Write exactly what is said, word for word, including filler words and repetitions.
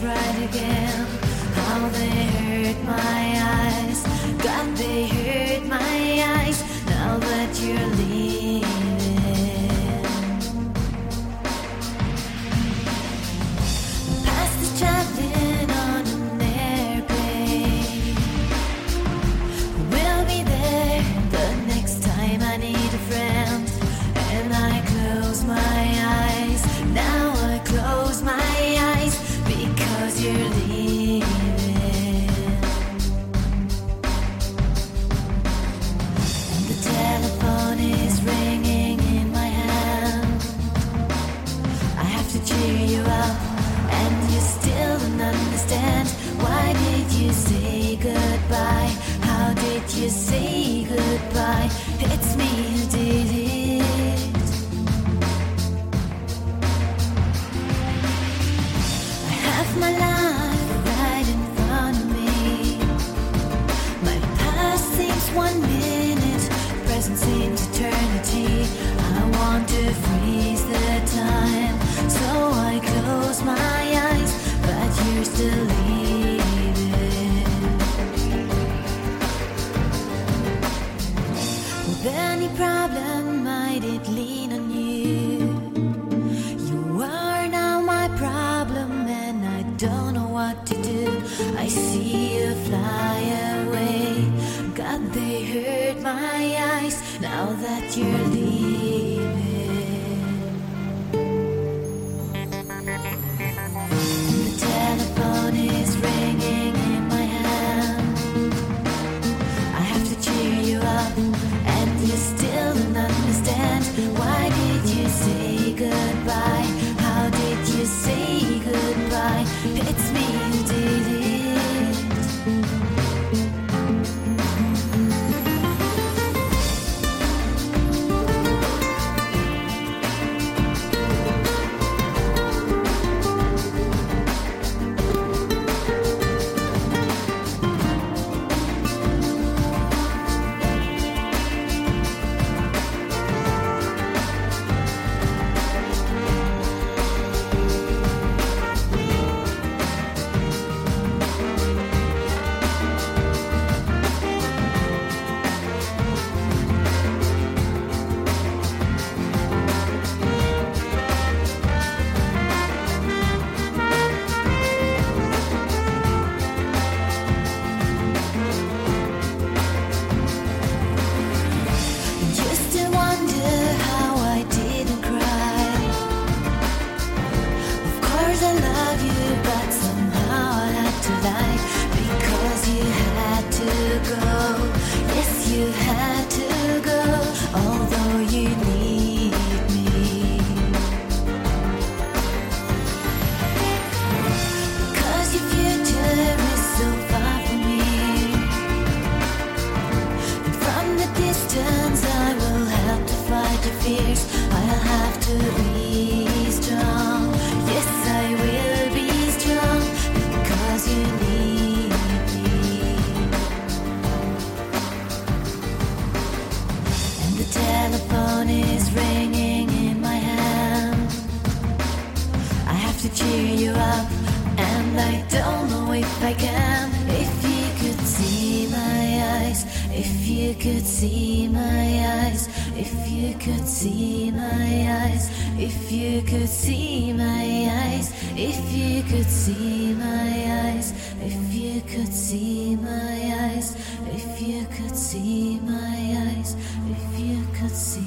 right again. How they hurt my eyes, God, they hurt my eyes. Now that you're leaving, past is traveling on an airplane. We'll be there the next time I need a friend. And I close my eyes, now I close my eyes because you're leaving. And the telephone is ringing in my hand. I have to cheer you up, and you still don't understand. Why did you say goodbye? How did you say goodbye? It's me who did it. I have my life right in front of me. My past seems one minute, present seems eternity. I want to freeze the time, so I close my eyes, but you're still leaving. With any problem, might it lean on you? You are now my problem, and I don't know what to do. I see you fly away, God, they hurt my eyes. Now that you're leaving. And the telephone is ringing in my hand. I have to cheer you up, and you still don't understand. Why did you say goodbye? How did you say goodbye? It's me who did it. I'll have to be strong. Yes, I will be strong because you need me. And the telephone is ringing in my hand. I have to cheer you up, and I don't know if I can. If you could see my eyes, if you could see my eyes, if you could see my eyes, if you could see my eyes, if you could see my eyes, if you could see my eyes, if you could see my eyes, if you could see